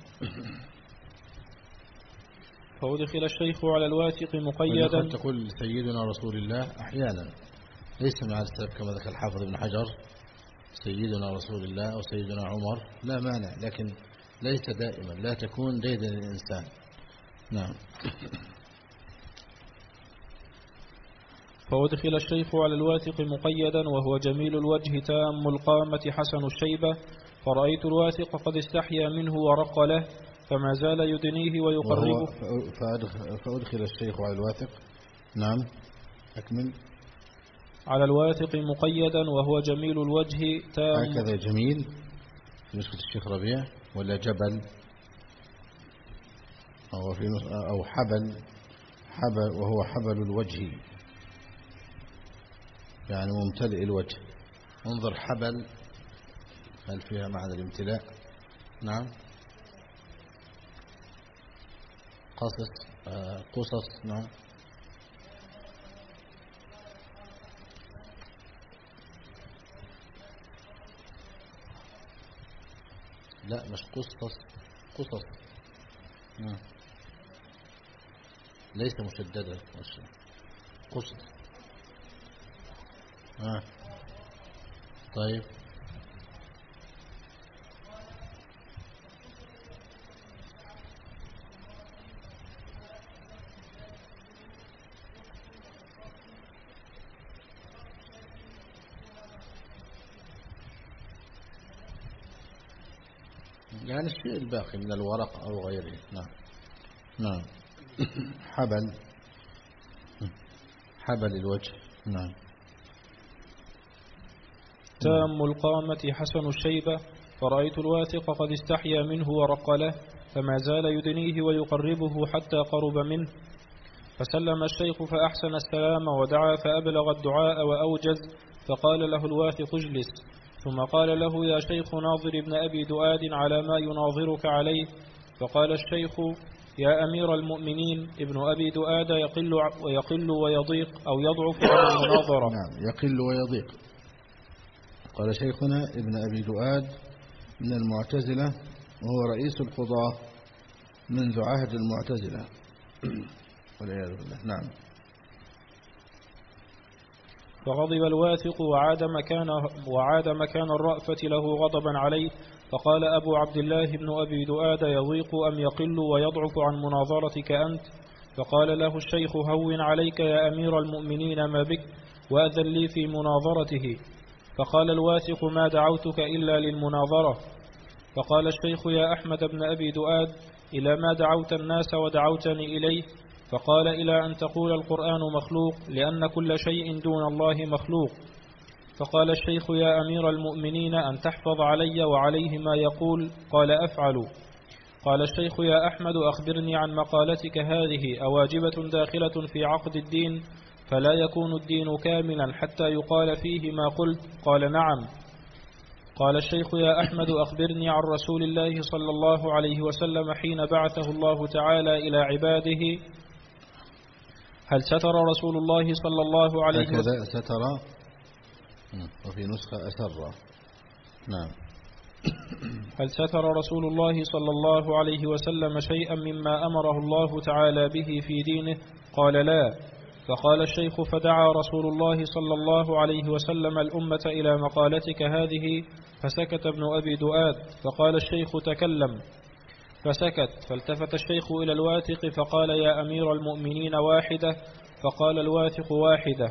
فأدخل الشيخ على الواثق مقيدا. قد تقول سيدنا رسول الله أحيانا، ليس مع السلف كما ذكر الحافظ ابن حجر سيدنا رسول الله أو سيدنا عمر، لا مانع، لكن ليس دائما، لا تكون ديدا للإنسان. نعم. فأدخل الشيخ على الواثق مقيدا وهو جميل الوجه تام القامة حسن الشيبة، فرأيت الواثق قد استحيا منه ورق له، فما زال يدنيه ويقربه. فأدخل, فأدخل الشيخ على الواثق. نعم. أكمل. على الواثق مقيدا وهو جميل الوجه تام. هكذا جميل في نسخة الشيخ ربيع ولا جبل أو, في أو حبل حبل وهو حبل الوجه يعني ممتلئ الوجه. انظر حبل هل فيها معنى الامتلاء؟ نعم. قصص آه قصص نعم. لا مش قصص قصص نعم. ليس مشددة قصص آه. طيب يعني الشيء الباقي من الورق أو غيره. نعم نعم. حبل حبل الوجه. نعم. تام القامة حسن الشيبة فرأيت الواثق قد استحيا منه ورقله فما زال يدنيه ويقربه حتى قرب منه فسلم الشيخ فأحسن السلام ودعا فأبلغ الدعاء وأوجز فقال له الواثق اجلس ثم قال له يا شيخ ناظر ابن أبي دؤاد على ما يناظرك عليه فقال الشيخ يا أمير المؤمنين ابن أبي دؤاد يقل ويقل ويضيق أو يضعف عن المناظرة. نعم يقل ويضيق. قال شيخنا ابن أبي دؤاد من المعتزلة وهو رئيس القضاة منذ عهد المعتزلة والعياذ بالله. نعم. فغضب الواثق وعاد مكان وعاد مكان الرأفة له غضبا عليه فقال أبو عبد الله بن أبي دؤاد يضيق أم يقل ويضعف عن مناظرتك أنت؟ فقال له الشيخ هون عليك يا أمير المؤمنين ما بك وأذن لي في مناظرته. فقال الواثق ما دعوتك إلا للمناظرة. فقال الشيخ يا أحمد بن أبي دؤاد إلى ما دعوت الناس ودعوتني إليه؟ فقال إلى أن تقول القرآن مخلوق لأن كل شيء دون الله مخلوق. فقال الشيخ يا أمير المؤمنين أن تحفظ علي وعليه ما يقول. قال أفعل. قال الشيخ يا أحمد أخبرني عن مقالتك هذه أواجبة داخلة في عقد الدين فلا يكون الدين كاملا حتى يقال فيه ما قلت؟ قال نعم. قال الشيخ يا أحمد أخبرني عن رسول الله صلى الله عليه وسلم حين بعثه الله تعالى إلى عباده هل ستر رسول الله صلى الله عليه وسلم؟ هكذا ستر وفي نسخة أسر. نعم. هل ستر رسول الله صلى الله عليه وسلم شيئا مما أمره الله تعالى به في دينه؟ قال لا. فقال الشيخ فدعا رسول الله صلى الله عليه وسلم الأمة إلى مقالتك هذه فسكت ابن أبي دؤاد. فقال الشيخ تكلم فسكت. فالتفت الشيخ إلى الواثق فقال يا أمير المؤمنين واحدة؟ فقال الواثق واحدة.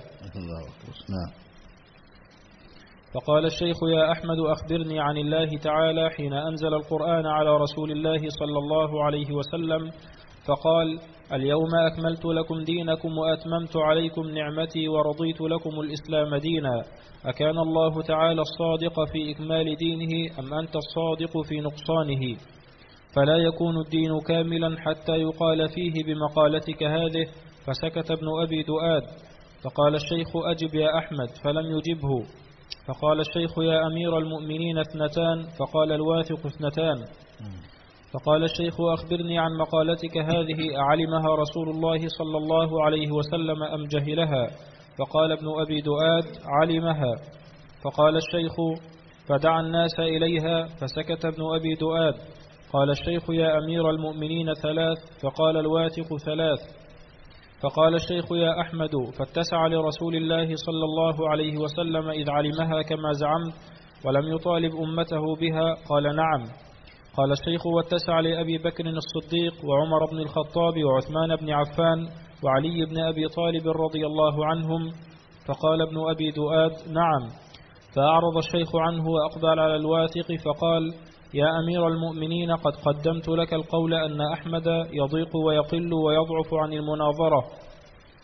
فقال الشيخ يا أحمد أخبرني عن الله تعالى حين أنزل القرآن على رسول الله صلى الله عليه وسلم فقال اليوم أكملت لكم دينكم وأتممت عليكم نعمتي ورضيت لكم الإسلام دينا. أكان الله تعالى الصادق في إكمال دينه أم أنت الصادق في نقصانه؟ فلا يكون الدين كاملا حتى يقال فيه بمقالتك هذه. فسكت ابن أبي دؤاد. فقال الشيخ أجب يا أحمد فلم يجبه. فقال الشيخ يا أمير المؤمنين اثنتان؟ فقال الواثق اثنتان. فقال الشيخ أخبرني عن مقالتك هذه أعلمها رسول الله صلى الله عليه وسلم أم جهلها؟ فقال ابن أبي دؤاد علمها. فقال الشيخ فدعا الناس إليها. فسكت ابن أبي دؤاد. قال الشيخ يا أمير المؤمنين ثلاث؟ فقال الواثق ثلاث. فقال الشيخ يا أحمد فاتسع لرسول الله صلى الله عليه وسلم إذ علمها كما زعمت ولم يطالب أمته بها؟ قال نعم. قال الشيخ واتسع لأبي بكر الصديق وعمر بن الخطاب وعثمان بن عفان وعلي بن أبي طالب رضي الله عنهم؟ فقال ابن أبي دؤاد نعم. فأعرض الشيخ عنه وأقبل على الواثق فقال يا أمير المؤمنين قد قدمت لك القول أن أحمد يضيق ويقل ويضعف عن المناظرة.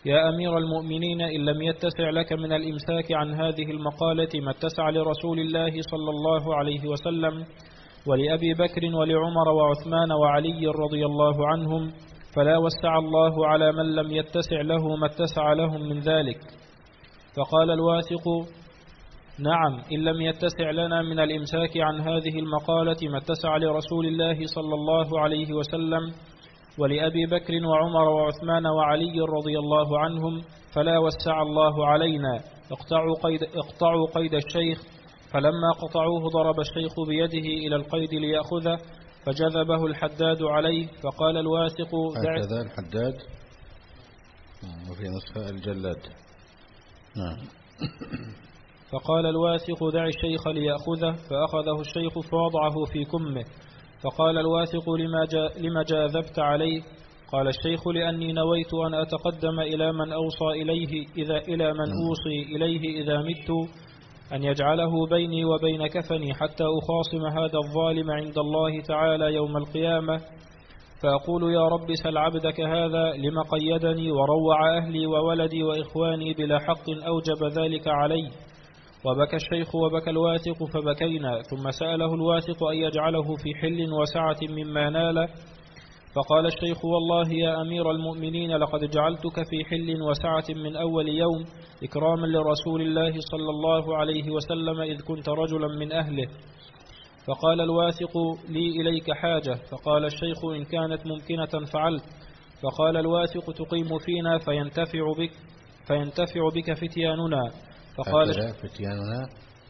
يا أمير المؤمنين، إن لم يتسع لك من الإمساك عن هذه المقالة ما اتسع لرسول الله صلى الله عليه وسلم ولأبي بكر ولعمر وعثمان وعلي رضي الله عنهم، فلا وسع الله على من لم يتسع له ما اتسع لهم من ذلك. فقال الواثق: نعم، إن لم يتسع لنا من الإمساك عن هذه المقالة ما اتسع لرسول الله صلى الله عليه وسلم ولأبي بكر وعمر وعثمان وعلي رضي الله عنهم، فلا وسع الله علينا. اقطعوا قيد, اقطعوا قيد الشيخ. فلما قطعوه ضرب الشيخ بيده إلى القيد ليأخذه، فجذبه الحداد عليه. فقال الواثق: هكذا الحداد، وفي نسخة الجلاد. نعم. فقال الواثق: دع الشيخ ليأخذه. فأخذه الشيخ فوضعه في كمه. فقال الواثق: لما, جا لما جاذبت عليه؟ قال الشيخ: لأني نويت أن أتقدم إلى من أوصى إليه إذا إلى من أوصي إليه إذا مت، أن يجعله بيني وبين كفني حتى أخاصم هذا الظالم عند الله تعالى يوم القيامة، فأقول: يا رب سل عبدك هذا لما قيدني وروع أهلي وولدي وإخواني بلا حق أوجب ذلك علي. وبكى الشيخ وبكى الواثق فبكينا. ثم سأله الواثق أن يجعله في حل وسعة مما نال. فقال الشيخ: والله يا أمير المؤمنين، لقد جعلتك في حل وسعة من أول يوم إكراما لرسول الله صلى الله عليه وسلم إذ كنت رجلا من أهله. فقال الواثق: لي إليك حاجة. فقال الشيخ: إن كانت ممكنة فعلت. فقال الواثق: تقيم فينا فينتفع بك فينتفع بك فتياننا. فقال فتياننا،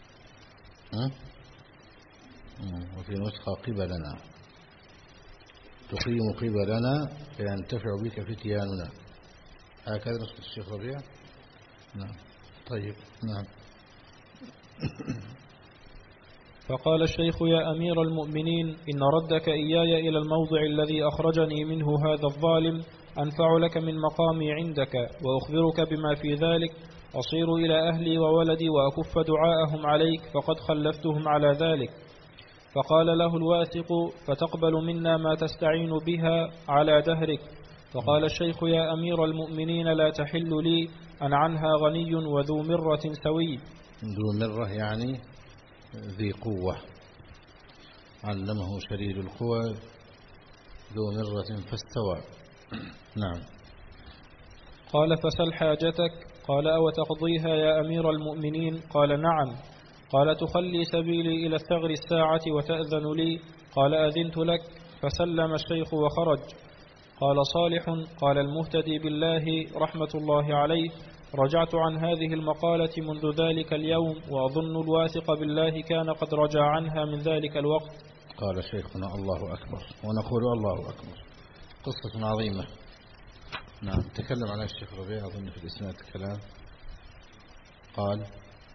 وفي نسخة قبلنا، تقيم قبلنا فينتفع بك فتياننا. هكذا نسخة الشيخ ربيع. نعم. طيب. نعم. فقال الشيخ: يا أمير المؤمنين، إن ردك إياي إلى الموضع الذي أخرجني منه هذا الظالم أنفع لك من مقامي عندك، وأخبرك بما في ذلك. أصير إلى أهلي وولدي وأكف دعاءهم عليك، فقد خلفتهم على ذلك. فقال له الواثق: فتقبل منا ما تستعين بها على دهرك. فقال الشيخ: يا أمير المؤمنين، لا تحل لي، أن عنها غني وذو مرة سوي. ذو مرة يعني ذي قوة، علمه شديد القوى ذو مرة فاستوى. نعم. قال: فسل حاجتك. قال: أو تقضيها يا أمير المؤمنين؟ قال: نعم. قال: تخلي سبيلي إلى الثغر الساعة وتأذن لي؟ قال: أذنت لك. فسلم الشيخ وخرج. قال صالح: قال المهتدي بالله رحمة الله عليه: رجعت عن هذه المقالة منذ ذلك اليوم، وأظن الواثق بالله كان قد رجع عنها من ذلك الوقت. قال شيخنا: الله أكبر. ونقول الله أكبر. قصة عظيمة. نعم. تكلم عنها الشيخ ربيع أظن في الإسناد الكلام. قال: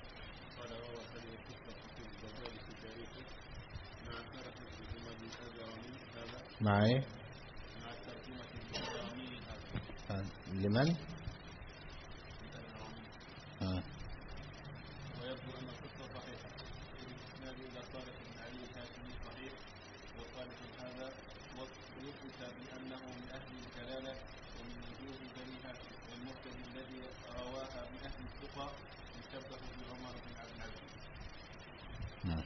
معي لمن؟ آه. ويبدو أن القصة صحيحة، الإسناد إلى صالح بن علي الهاشمي صحيح، وصالح هذا وثبت بأنه من أهل الجلالة ومن وجوه بني هاشم، والمهتدي الذي رواها من أهل الثقة يشبه بعمر بن عبد العزيز. نعم.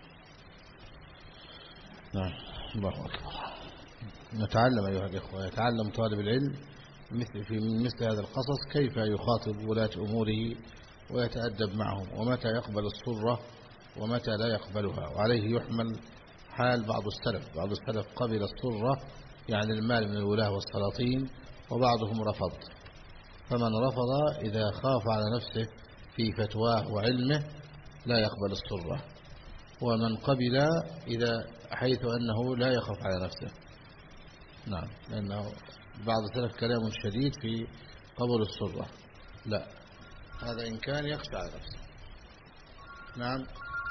نعم. الله أكبر. نتعلم أيها الإخوة، يتعلم طالب العلم مثل في مثل هذا القصص كيف يخاطب ولاة أموره ويتأدب معهم، ومتى يقبل السرة ومتى لا يقبلها. وعليه يحمل حال بعض السلف. بعض السلف قبل السرة يعني المال من الولاة والسلاطين، وبعضهم رفض. فمن رفض إذا خاف على نفسه في فتواه وعلمه لا يقبل السرة، ومن قبل إذا حيث أنه لا يخاف على نفسه. نعم. لأنه بعض السلف كلام شديد في قبول السرة، لا، هذا إن كان يخشى على نفسه. نعم.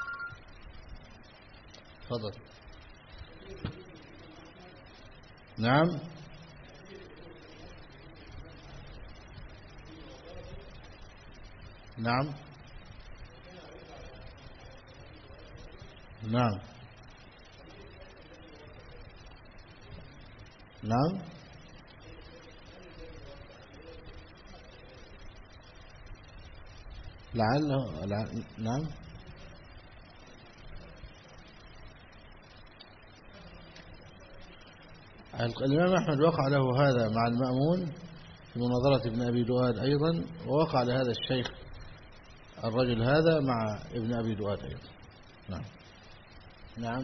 تفضل. نعم. نعم. نعم. نعم. لعله لع... نعم. الإمام أحمد وقع له هذا مع المأمون في مناظرة ابن أبي دؤاد أيضا، ووقع لهذا الشيخ الرجل هذا مع ابن أبي دؤاد أيضا. نعم نعم.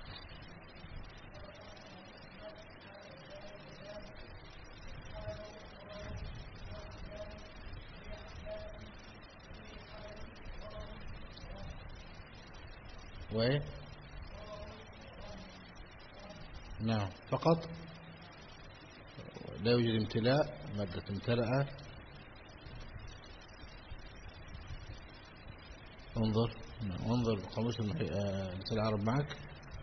وإيه؟ نعم فقط، لا يوجد امتلاء، مادة امتلأ. انظر انظر قاموس لسان العرب معك.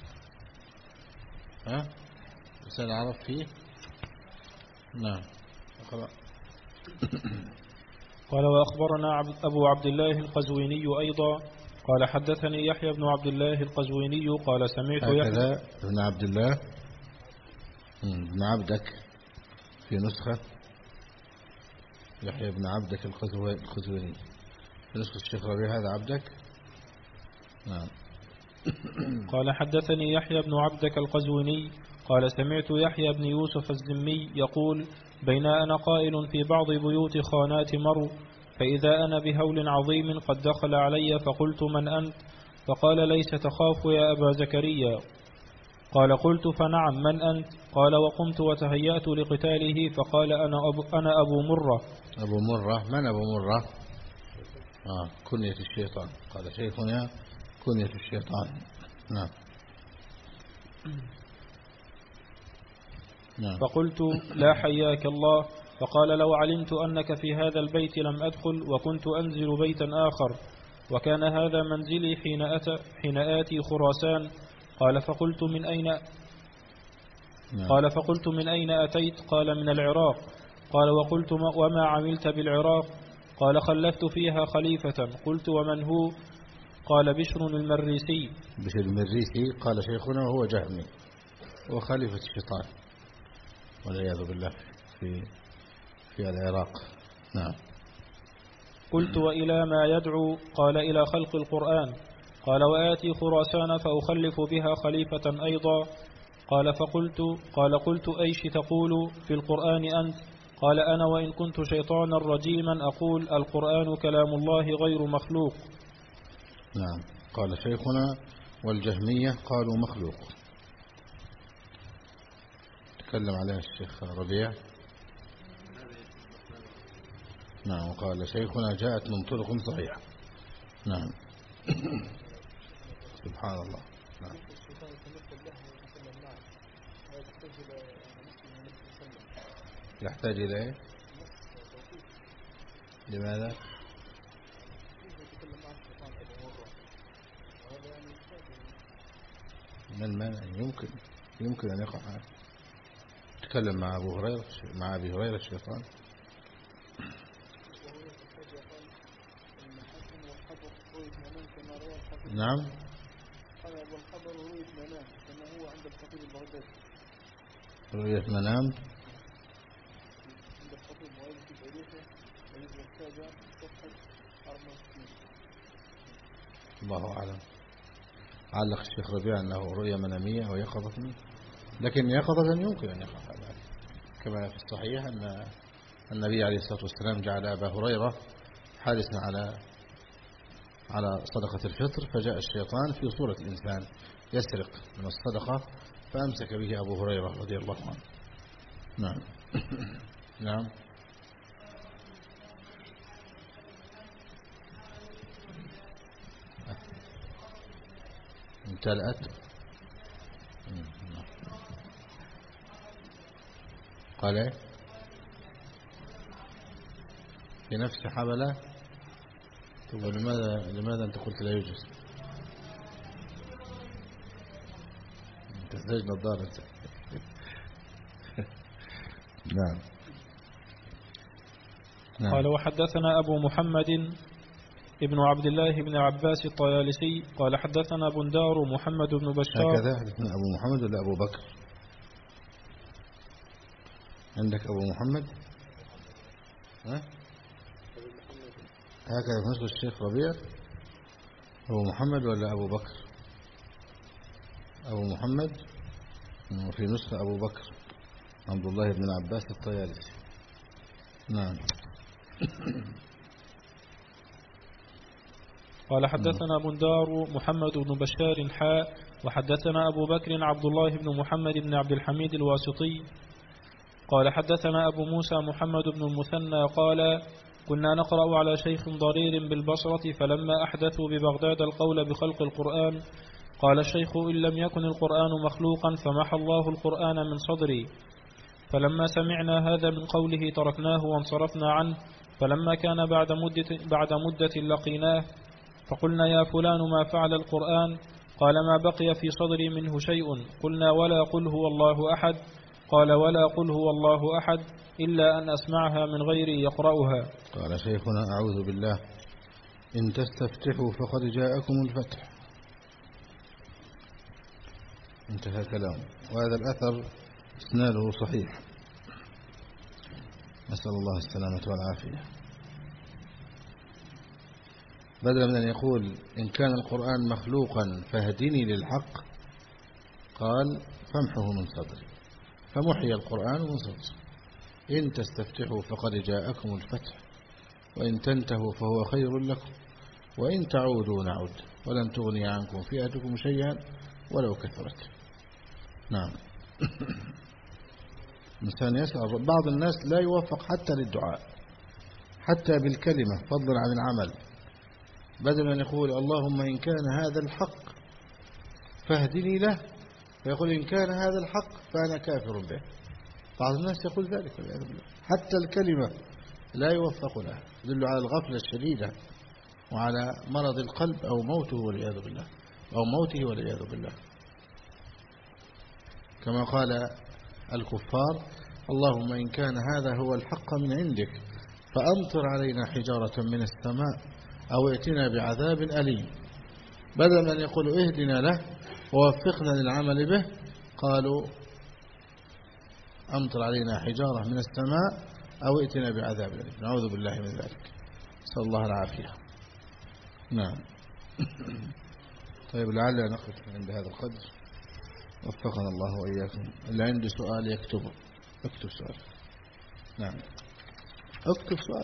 ها لسان العرب فيه. نعم اقرأ. قال وأخبرنا أبو عبد الله القزويني أيضا قال حدثني يحيى بن عبد الله القزويني قال سمعت هكذا ابن عبد الله ابن عبدك في نسخة، يحيى بن عبدك القزويني في نسخة الشيخ ربيع، هذا عبدك. نعم. قال حدثني يحيى بن عبدك القزويني قال سمعت يحيى بن يوسف الزمي يقول بين أنا قائل في بعض بيوت خانات مرو، فإذا أنا بهول عظيم قد دخل علي فقلت من أنت؟ فقال ليس تخاف يا أبا زكريا. قال قلت فنعم من أنت؟ قال وقمت وتهيأت لقتاله فقال أنا أبو, أنا أبو مرة. أبو مرة من أبو مرة؟ آه كنية الشيطان. قال شيخنا كنية الشيطان. نعم. نعم. فقلت لا حياك الله. فقال لو علمت أنك في هذا البيت لم أدخل وكنت أنزل بيتا آخر، وكان هذا منزلي حين, أتى حين آتي خراسان. قال فقلت من أين نعم. قال فقلت من أين أتيت؟ قال من العراق. قال وقلت وما عملت بالعراق؟ قال خلفت فيها خليفة. قلت ومن هو؟ قال بشر المريسي. بشر المريسي. قال شيخنا وهو جهمي وخليفة الشيطان والعياذ بالله في في العراق. نعم. قلت وإلى ما يدعو؟ قال إلى خلق القرآن. قال وآتي خراسان فأخلف بها خليفة أيضا. قال فقلت قال قلت أيش تقول في القرآن أنت؟ قال أنا وإن كنت شيطانا رجيما أقول القرآن كلام الله غير مخلوق. نعم. قال شيخنا والجهمية قالوا مخلوق، تكلم عليها الشيخ ربيع. نعم. وقال شيخنا جاءت من طرق صحيحة. نعم. سبحان الله. نعم. يحتاج إليه. لماذا؟ من مانع؟ يمكن يمكن أن يقع. تكلم مع أبو هريرة مع أبي هريرة الشيطان. نعم. رؤية منام. الله أعلم. علق الشيخ ربيع أنه رؤية منامية أو يقظة، لكن يقظة يمكن أن يقع هذا، كما في الصحيح أن النبي عليه الصلاة والسلام جعل أبا هريرة حارسا على على صدقة الفطر، فجاء الشيطان في صورة الإنسان يسرق من الصدقة فأمسك به أبو هريرة رضي الله عنه. نعم. نعم. امتلأت. قال في نفس حبلة. طب لماذا لماذا أنت قلت لا يوجد؟ تحتاج نظارة. نعم. نعم. قال وحدثنا أبو محمد ابن عبد الله بن عباس الطيالسي قال حدثنا بندار محمد بن بشار. هكذا حدثنا أبو محمد ولا أبو بكر؟ عندك أبو محمد؟ ها؟ هكذا في نسخة الشيخ ربيع. أبو محمد ولا أبو بكر؟ أبو محمد. وفي نسخة أبو بكر عبد الله بن عباس الطيالسي. نعم. قال حدثنا بندار محمد بن بشار حاء وحدثنا أبو بكر عبد الله بن محمد بن عبد الحميد الواسطي قال حدثنا أبو موسى محمد بن المثنى قال كنا نقرأ على شيخ ضرير بالبصرة فلما أحدثوا ببغداد القول بخلق القرآن قال الشيخ إن لم يكن القرآن مخلوقا فمحى الله القرآن من صدري. فلما سمعنا هذا من قوله تركناه وانصرفنا عنه. فلما كان بعد مدة, بعد مدة لقيناه فقلنا يا فلان ما فعل القرآن؟ قال ما بقي في صدري منه شيء. قلنا ولا قل هو الله أحد؟ قال ولا قل هو الله أحد إلا أن أسمعها من غيري يقرأها. قال شيخنا أعوذ بالله إن تستفتحوا فقد جاءكم الفتح. انتهى كلام. وهذا الأثر إسناده صحيح، نسأل الله السلامة والعافية. بدلا من أن يقول إن كان القرآن مخلوقا فاهدني للحق قال فامحه من صدري، فمحي القرآن من صدري. إن تستفتحوا فقد جاءكم الفتح وإن تنتهوا فهو خير لكم وإن تعودوا نعود ولن تغني عنكم فئتكم شيئا ولو كثرت. نعم. الإنسان يسأل. بعض الناس لا يوفق حتى للدعاء حتى بالكلمة فضلا عن العمل. بدل أن يقول اللهم إن كان هذا الحق فاهدني له فيقول إن كان هذا الحق فأنا كافر به. بعض الناس يقول ذلك حتى الكلمة لا يوفق لها، يدل على الغفلة الشديدة وعلى مرض القلب أو موته والعياذ بالله أو موته والعياذ بالله. كما قال الكفار اللهم إن كان هذا هو الحق من عندك فأمطر علينا حجارة من السماء أو ائتنا بعذاب أليم. بدل من يقول اهدنا له ووفقنا للعمل به قالوا أمطر علينا حجارة من السماء أو ائتنا بعذاب أليم. نعوذ بالله من ذلك، نسأل الله العافية. نعم. طيب لعل نقف عند هذا القدر، وفقنا الله وإياكم. اللي عنده سؤال يكتبه، اكتب سؤال. نعم اكتب سؤال.